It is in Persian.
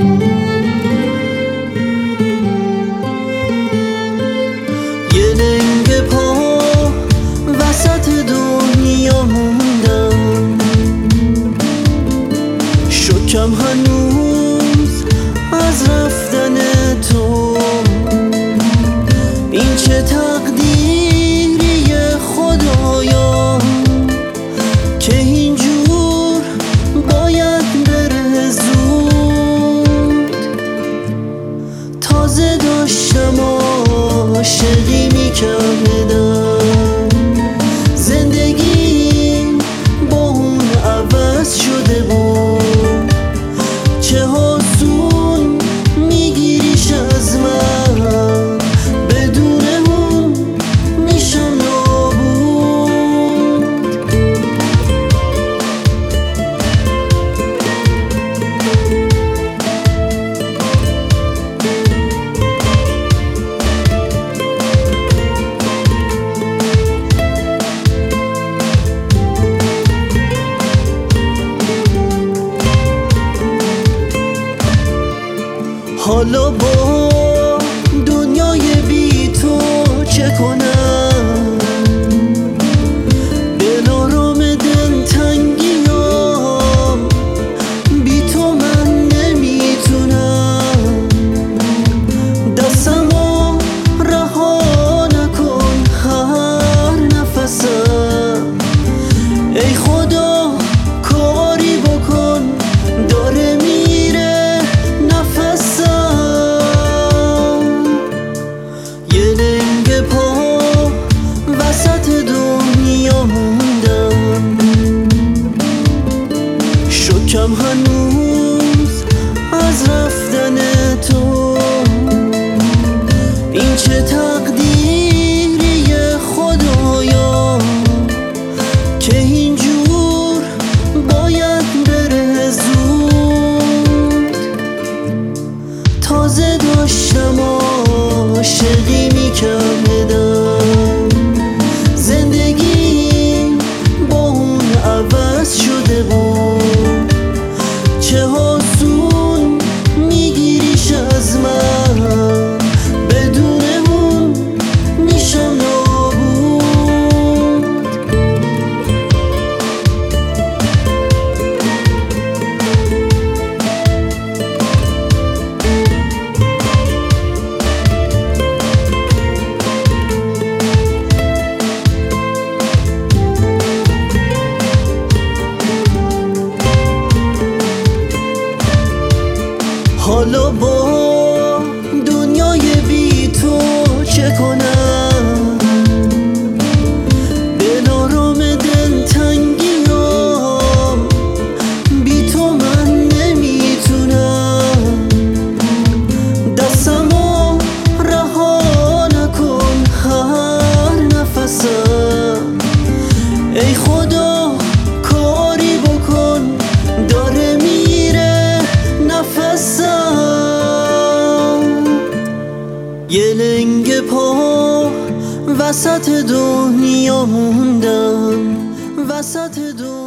یه لنگ پا وسط دنیا موندم، شکم هنوز از رفتن تو. این چه تقدیری خدایا که اینجور باید بره زود. تازه داشتم عاشقی میکردم، زندگی با اون عوض شده بود. چه آسون میگیریش از من، بدون اون میشم نابود. حالا با دنیای بی تو چه کنم؟ دلارام دلتنگی ها بی تو من نمیتونم. دستمو رها نکن هر نفسم، ای خدا کاری بکن داره میره نفسم. یه لنگ پا وسط دنیا موندم، شکم هنوز از رفتن تو. این چه تقدیری خدایا که اینجور باید بره زود. تازه داشتم عاشقی میکردم، زندگی با اون عوض شده بود. چه آسون میگیریش از من، بدون اون میشم نابود. حالا با دنیای بی تو چه کنم؟ دلارام دلتنگی ها بی تو من نمیتونم. دستمو رها نکن هر نفسم، ای خدا کاری بکن داره میره نفسم. یه لنگ پا وسط دنیا موندم، وسط دنیا